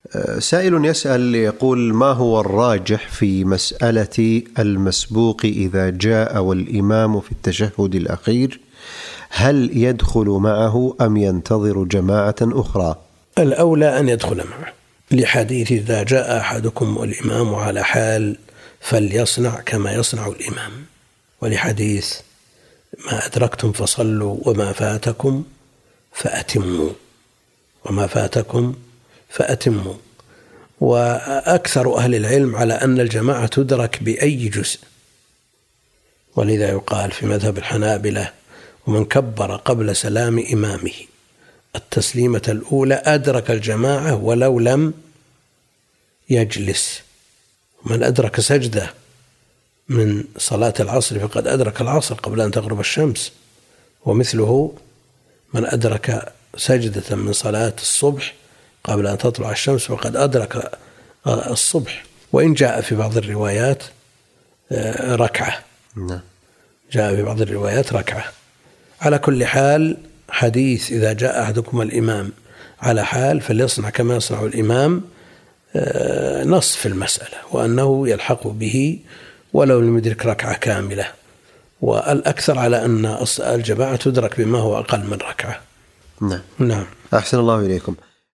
سائل يسأل يقول: ما هو الراجح في مسألة المسبوق إذا جاء والإمام في التشهد الأخير؟ هل يدخل معه أم ينتظر جماعة أخرى؟ الأولى أن يدخل معه، لحديث: إذا جاء أحدكم والإمام على حال فليصنع كما يصنع الإمام، ولحديث: ما أدركتم فصلوا وما فاتكم فأتموا. وأكثر أهل العلم على أن الجماعة تدرك بأي جزء، ولذا يقال في مذهب الحنابلة: ومن كبر قبل سلام إمامه التسليمة الأولى أدرك الجماعة ولو لم يجلس. من أدرك سجدة من صلاة العصر فقد أدرك العصر قبل أن تغرب الشمس، ومثله من أدرك سجدة من صلاة الصبح قبل أن تطلع الشمس فقد أدرك الصبح. وإن جاء في بعض الروايات ركعة، جاء في بعض الروايات ركعة. على كل حال، حديث إذا جاء أحدكم الإمام على حال فليصنع كما يصنع الإمام نص في المسألة، وأنه يلحق به ولو لم يدرك ركعة كاملة. والأكثر على أن الجماعة تدرك بما هو أقل من ركعة. نعم. أحسن الله إليكم.